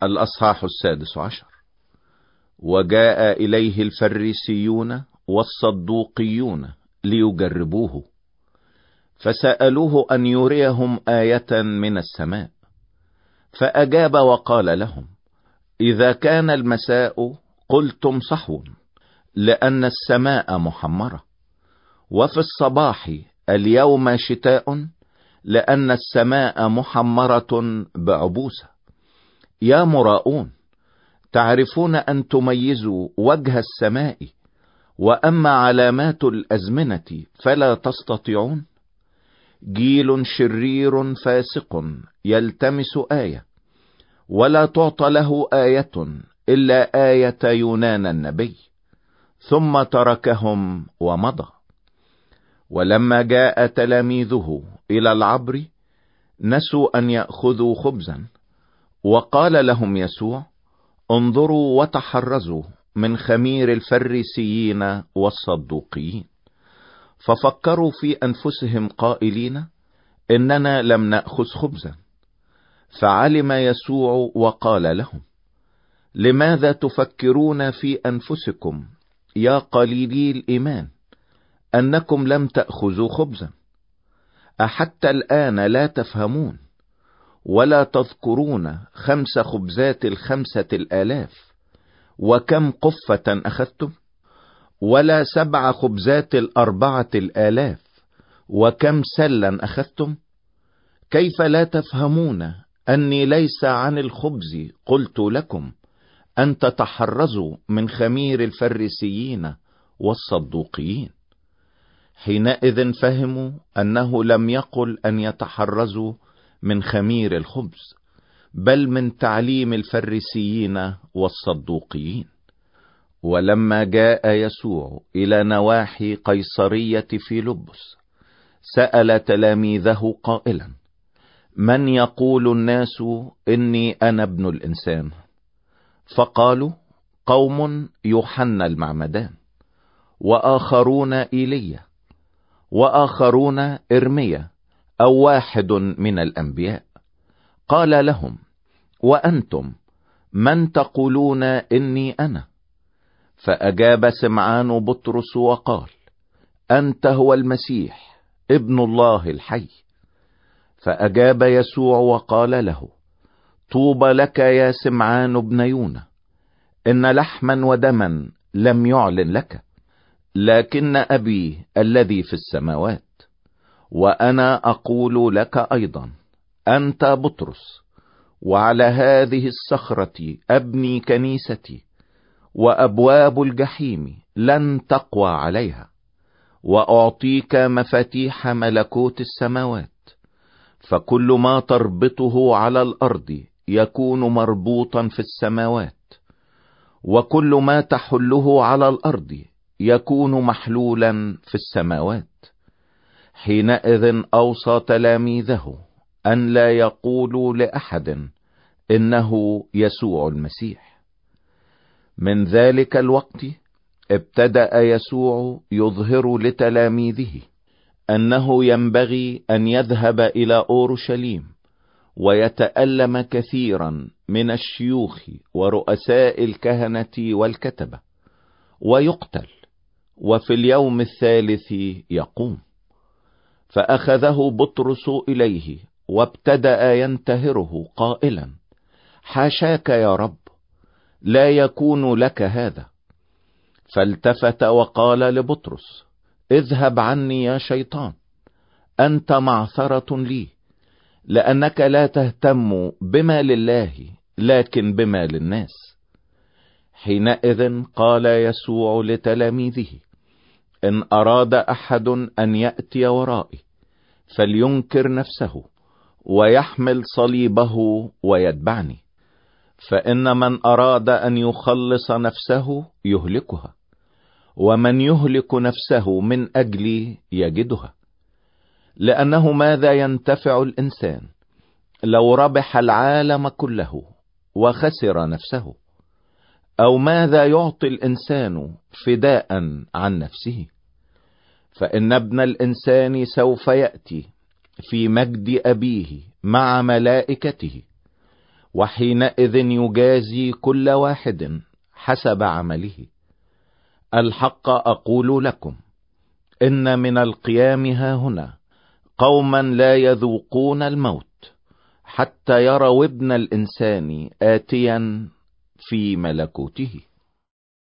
الأصحاح 16. وجاء إليه الفريسيون والصدوقيون ليجربوه، فسألوه أن يريهم آية من السماء، فأجاب وقال لهم: إذا كان المساء قلتم صحو، لأن السماء محمرة، وفي الصباح اليوم شتاء، لأن السماء محمرة بعبوسة. يا مراؤون، تعرفون أن تميزوا وجه السماء، وأما علامات الأزمنة فلا تستطيعون. جيل شرير فاسق يلتمس آية، ولا تعطى له آية إلا آية يونان النبي، ثم تركهم ومضى. ولما جاء تلاميذه إلى العبر نسوا أن يأخذوا خبزا، وقال لهم يسوع: انظروا وتحرزوا من خمير الفريسيين والصدوقيين. ففكروا في أنفسهم قائلين: إننا لم نأخذ خبزا. فعلم يسوع وقال لهم: لماذا تفكرون في أنفسكم يا قليلي الإيمان أنكم لم تأخذوا خبزا؟ أحتى الآن لا تفهمون، ولا تذكرون 5 خبزات 5,000 وكم قفة أخذتم؟ ولا 7 خبزات 4,000 وكم سلا أخذتم؟ كيف لا تفهمون أني ليس عن الخبز قلت لكم أن تتحرزوا من خمير الفريسيين والصدوقيين؟ حينئذ فهموا أنه لم يقل أن يتحرزوا من خمير الخبز، بل من تعليم الفريسيين والصدوقيين. ولما جاء يسوع إلى نواحي قيصرية فيلبس سأل تلاميذه قائلا: من يقول الناس إني أنا ابن الإنسان؟ فقالوا: قوم يوحنا المعمدان، وآخرون إيليا، وآخرون إرميا، أو واحد من الأنبياء. قال لهم: وأنتم من تقولون إني أنا؟ فأجاب سمعان بطرس وقال: أنت هو المسيح ابن الله الحي. فأجاب يسوع وقال له: طوبى لك يا سمعان ابن يونا، إن لحما ودما لم يعلن لك، لكن أبي الذي في السماوات. وأنا أقول لك أيضا: أنت بطرس، وعلى هذه الصخرة أبني كنيستي، وأبواب الجحيم لن تقوى عليها. وأعطيك مفاتيح ملكوت السماوات، فكل ما تربطه على الأرض يكون مربوطا في السماوات، وكل ما تحله على الأرض يكون محلولا في السماوات. حينئذ أوصى تلاميذه أن لا يقولوا لأحد إنه يسوع المسيح. من ذلك الوقت ابتدأ يسوع يظهر لتلاميذه أنه ينبغي أن يذهب إلى أورشليم ويتألم كثيرا من الشيوخ ورؤساء الكهنة والكتبة، ويقتل، وفي اليوم الثالث يقوم. فأخذه بطرس إليه وابتدأ ينتهره قائلا: حاشاك يا رب، لا يكون لك هذا. فالتفت وقال لبطرس: اذهب عني يا شيطان، أنت معثرة لي، لأنك لا تهتم بما لله لكن بما للناس. حينئذ قال يسوع لتلاميذه: إن أراد أحد أن يأتي ورائي فلينكر نفسه ويحمل صليبه ويتبعني. فإن من أراد أن يخلص نفسه يهلكها، ومن يهلك نفسه من أجلي يجدها. لأنه ماذا ينتفع الإنسان لو ربح العالم كله وخسر نفسه؟ أو ماذا يعطي الإنسان فداء عن نفسه؟ فإن ابن الإنسان سوف يأتي في مجد أبيه مع ملائكته، وحينئذ يجازي كل واحد حسب عمله. الحق أقول لكم إن من القيام هاهنا قوما لا يذوقون الموت حتى يروا ابن الإنسان آتيا في ملكوته.